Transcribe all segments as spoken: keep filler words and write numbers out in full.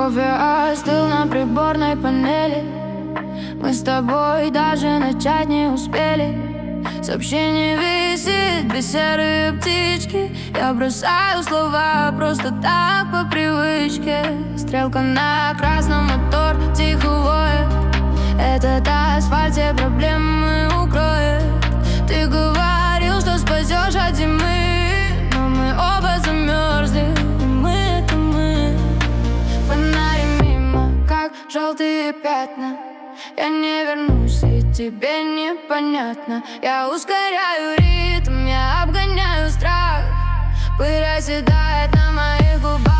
Кофе остыл на приборной панели. Мы с тобой даже начать не успели. Сообщение висит, две серые птички. Я бросаю слова просто так по привычке. Стрелка на красном, мотор тихо воет. Этот асфальт все проблемы укроет. Ты говорил, что спасешь от зимы, но мы оба замерзли, и мы — это мы. Фонари мимо, как желтые пятна. Я не вернусь, и тебе непонятно. Я ускоряю ритм, я обгоняю страх. Пыль оседает на моих губах.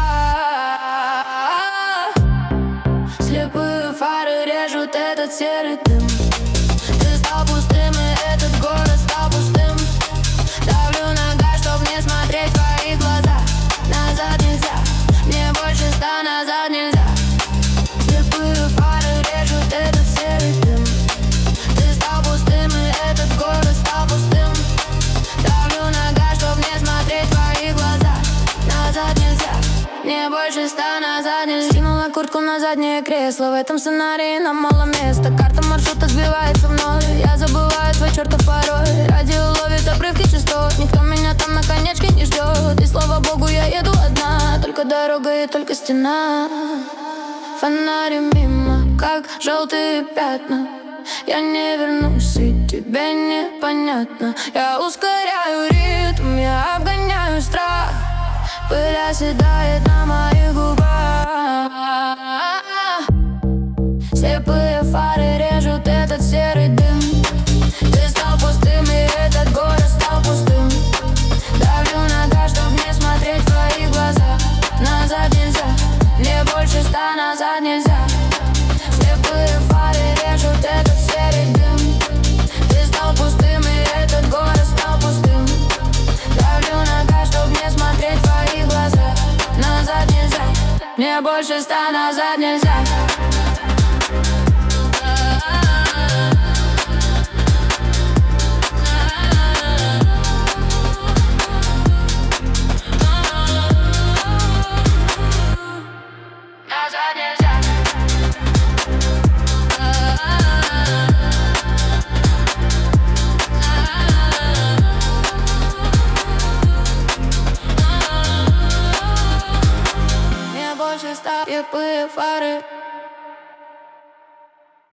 Слепые фары режут этот серый дым. Ты стал пустым, и этот город стал пустым. Давлю на газ, чтоб не смотреть в твои глаза. Назад нельзя, мне больше ста назад нельзя. Слепые фары режут этот серый дым. Ты стал пустым, и этот город стал пустым. Давлю на газ, чтоб не смотреть в твои глаза. Назад нельзя, мне больше ста назад нельзя. Скинула куртку на заднее кресло. В этом сценарии нам мало места. Карта маршрута сбивается вновь. Я забываю твой чертов пароль. Радио ловит обрывки частот. Никто меня там на конечке не ждет. И слава богу, я еду одна. Только дорога и только стена. Фонари мимо, как желтые пятна. Я не вернусь, и тебе непонятно. Я ускоряю ритм, я обгоняю страх. Пыль оседает на моих губах. Слепые фары режут этот серый дым. Ты стал пустым, и этот город стал пустым. Давлю на газ, чтоб не смотреть в твои глаза. Назад нельзя, мне больше ста назад нельзя. Слепые фары режут этот серый дым. Ты стал пустым, и этот город стал пустым. Давлю на газ, чтоб не смотреть в твои глаза. Назад нельзя, мне больше ста назад нельзя. Назад нельзя. Мне больше ста, слепые фары.